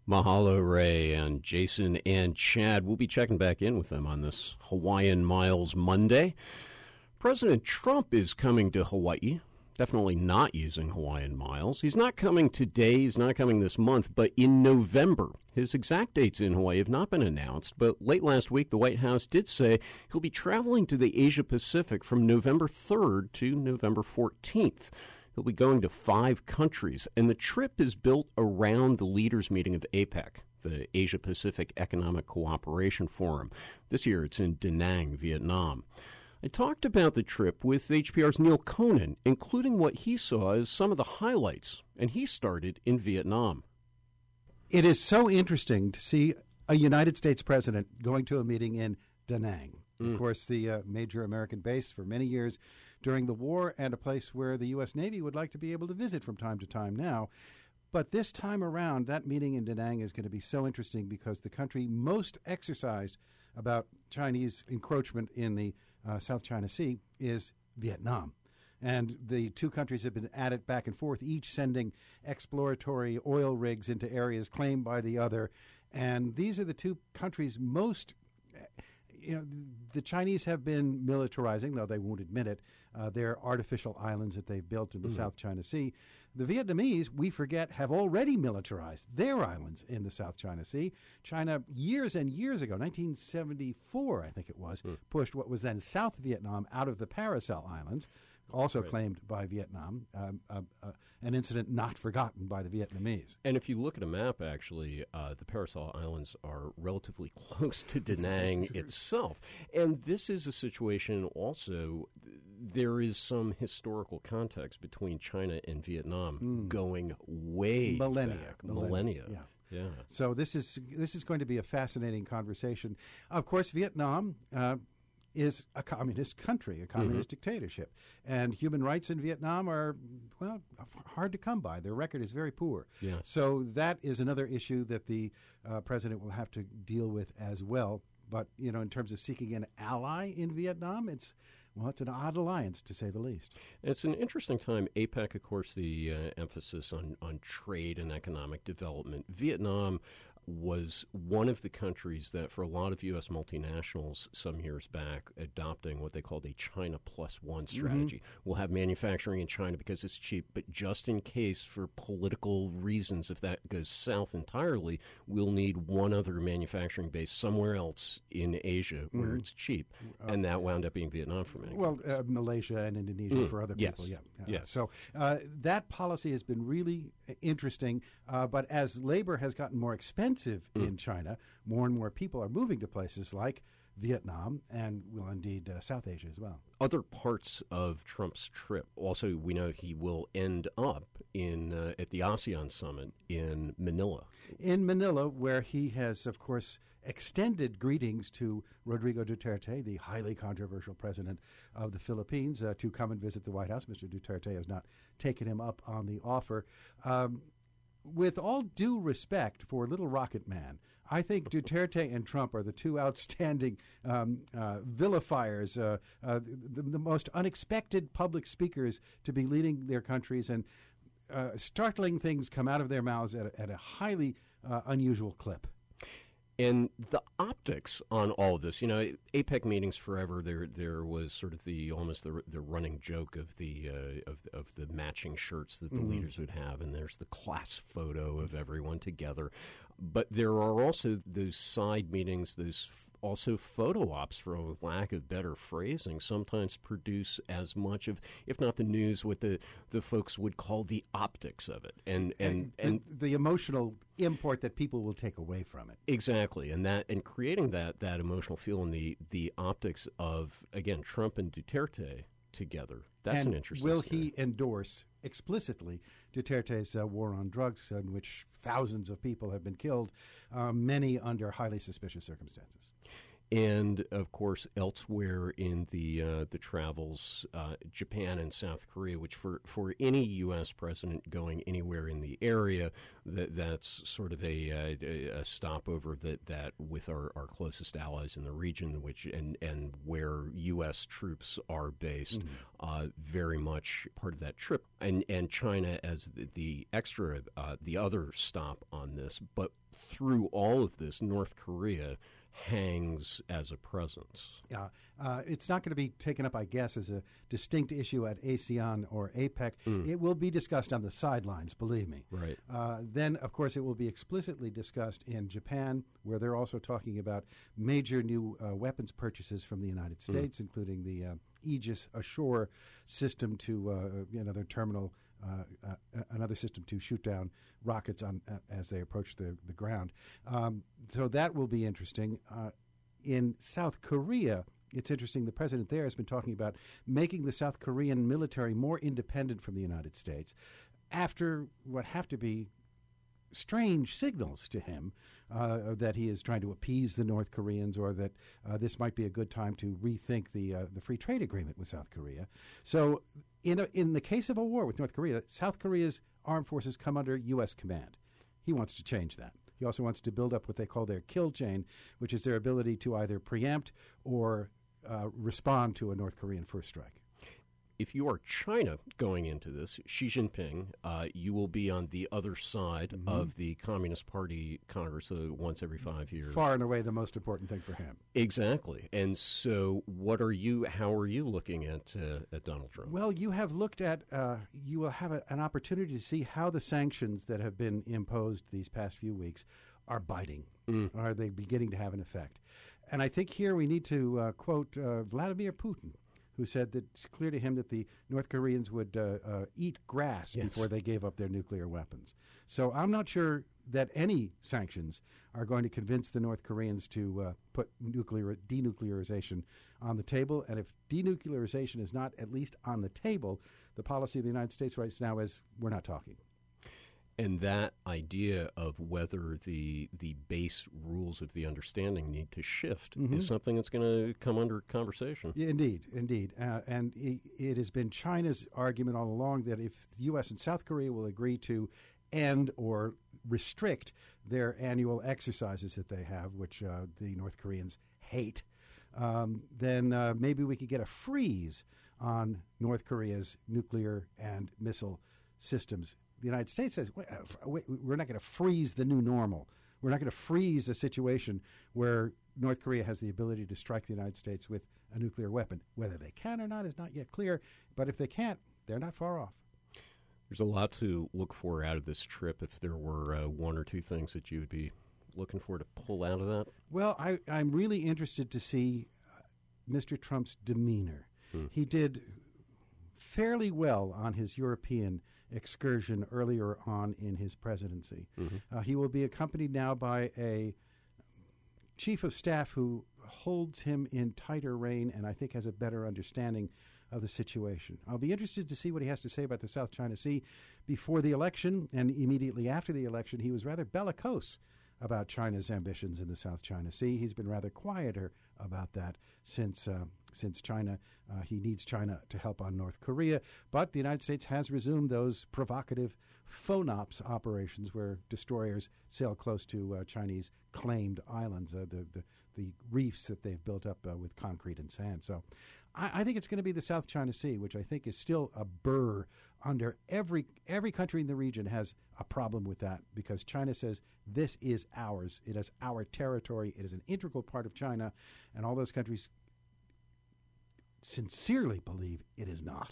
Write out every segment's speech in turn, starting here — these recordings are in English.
Mahalo, Ray, and Jason and Chad. We'll be checking back in with them on this Hawaiian Miles Monday. President Trump is coming to Hawaii. Definitely not using Hawaiian Miles. He's not coming today. He's not coming this month, but in November. His exact dates in Hawaii have not been announced, but late last week, the White House did say he'll be traveling to the Asia Pacific from November 3rd to November 14th. He'll be going to 5 countries, and the trip is built around the leaders' meeting of APEC, the Asia Pacific Economic Cooperation Forum. This year, it's in Da Nang, Vietnam. I talked about the trip with HPR's Neil Conan, including what he saw as some of the highlights, and he started in Vietnam. It is so interesting to see a United States president going to a meeting in Da Nang. Of course, the major American base for many years during the war, and a place where the U.S. Navy would like to be able to visit from time to time now. But this time around, that meeting in Da Nang is going to be so interesting because the country most exercised about Chinese encroachment in the South China Sea is Vietnam. And the two countries have been at it back and forth, each sending exploratory oil rigs into areas claimed by the other. And these are the two countries most... the Chinese have been militarizing, though they won't admit it, their artificial islands that they've built in the South China Sea. The Vietnamese, we forget, have already militarized their islands in the South China Sea. China, years and years ago, 1974, I think it was, pushed what was then South Vietnam out of the Paracel Islands, also claimed by Vietnam, an incident not forgotten by the Vietnamese. And if you look at a map, actually, the Paracel Islands are relatively close to Da Nang itself. And this is a situation also, there is some historical context between China and Vietnam going way back. Millennia. Yeah. So this is going to be a fascinating conversation. Of course, Vietnam is a communist country, a communist dictatorship. And human rights in Vietnam are, well, hard to come by. Their record is very poor. Yeah. So that is another issue that the president will have to deal with as well. But, in terms of seeking an ally in Vietnam, it's an odd alliance, to say the least. It's an interesting time. APEC, of course, the emphasis on trade and economic development. Vietnam was one of the countries that, for a lot of U.S. multinationals some years back, adopting what they called a China Plus One strategy. We'll have manufacturing in China because it's cheap, but just in case, for political reasons, if that goes south entirely, we'll need one other manufacturing base somewhere else in Asia where it's cheap. And that wound up being Vietnam for many countries. Malaysia and Indonesia for other people, Yes. So that policy has been really interesting, but as labor has gotten more expensive in China, more and more people are moving to places like Vietnam and, indeed, South Asia as well. Other parts of Trump's trip, also we know he will end up at the ASEAN summit in Manila. In Manila, where he has, of course, extended greetings to Rodrigo Duterte, the highly controversial president of the Philippines, to come and visit the White House. Mr. Duterte has not taken him up on the offer. With all due respect for Little Rocket Man, I think Duterte and Trump are the two outstanding vilifiers, the most unexpected public speakers to be leading their countries, and startling things come out of their mouths at a highly unusual clip. And the optics on all of this, APEC meetings forever. There was sort of the running joke of the matching shirts that the leaders would have, and there's the class photo of everyone together. But there are also those side meetings, those also photo ops, for lack of better phrasing, sometimes produce as much of, if not the news, what the folks would call the optics of it, and the emotional import that people will take away from it. Exactly, and creating that emotional feel and the optics of, again, Trump and Duterte together. That's an interesting will story. He endorse explicitly Duterte's war on drugs, in which thousands of people have been killed, many under highly suspicious circumstances? And, of course, elsewhere in the travels, Japan and South Korea, which for any U.S. president going anywhere in the area, that's sort of a stopover that with our closest allies in the region, which and where U.S. troops are based, very much part of that trip. And China as the extra, the other stop on this. But through all of this, North Korea hangs as a presence. Yeah, it's not going to be taken up, I guess, as a distinct issue at ASEAN or APEC. It will be discussed on the sidelines, believe me. Right. Then, of course, it will be explicitly discussed in Japan, where they're also talking about major new weapons purchases from the United States, including the Aegis Ashore system to another terminal. Another system to shoot down rockets on as they approach the ground. So that will be interesting. In South Korea, it's interesting. The president there has been talking about making the South Korean military more independent from the United States after what have to be strange signals to him that he is trying to appease the North Koreans, or that this might be a good time to rethink the free trade agreement with South Korea. So in the case of a war with North Korea, South Korea's armed forces come under U.S. command. He wants to change that. He also wants to build up what they call their kill chain, which is their ability to either preempt or respond to a North Korean first strike. If you are China going into this, Xi Jinping, you will be on the other side of the Communist Party Congress once every 5 years. Far and away the most important thing for him. Exactly. And so how are you looking at Donald Trump? Well, you have looked at, you will have an opportunity to see how the sanctions that have been imposed these past few weeks are biting. Are they beginning to have an effect? And I think here we need to quote Vladimir Putin, who said that it's clear to him that the North Koreans would eat grass before they gave up their nuclear weapons. So I'm not sure that any sanctions are going to convince the North Koreans to put denuclearization on the table. And if denuclearization is not at least on the table, the policy of the United States right now is we're not talking. And that idea of whether the base rules of the understanding need to shift is something that's going to come under conversation. Yeah, indeed. And it has been China's argument all along that if the U.S. and South Korea will agree to end or restrict their annual exercises that they have, which the North Koreans hate, then maybe we could get a freeze on North Korea's nuclear and missile systems. The United States says, we're not going to freeze the new normal. We're not going to freeze a situation where North Korea has the ability to strike the United States with a nuclear weapon. Whether they can or not is not yet clear, but if they can't, they're not far off. There's a lot to look for out of this trip. If there were one or two things that you would be looking for to pull out of that? Well, I'm really interested to see Mr. Trump's demeanor. He did fairly well on his European excursion earlier on in his presidency. He will be accompanied now by a chief of staff who holds him in tighter rein and I think has a better understanding of the situation. I'll be interested to see what he has to say about the South China Sea. Before the election and immediately after the election, he was rather bellicose about China's ambitions in the South China Sea. He's been rather quieter about that since China. He needs China to help on North Korea. But the United States has resumed those provocative FONOPS operations where destroyers sail close to Chinese claimed islands, the reefs that they've built up with concrete and sand. So I think it's going to be the South China Sea, which I think is still a burr under every country in the region has a problem with that because China says this is ours. It is our territory. It is an integral part of China, and all those countries sincerely believe it is not.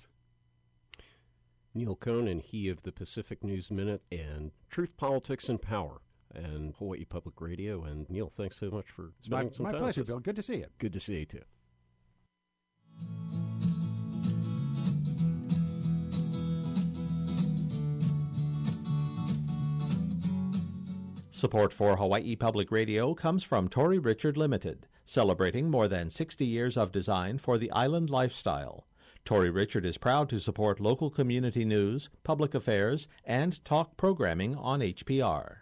Neil Cohn and he of the Pacific News Minute and Truth, Politics, and Power and Hawaii Public Radio. And Neil, thanks so much for spending some time. My pleasure, Bill. Good to see you. Good to see you, too. Support for Hawaii Public Radio comes from Tory Richard Limited, celebrating more than 60 years of design for the island lifestyle. Tory Richard is proud to support local community news, public affairs, and talk programming on HPR.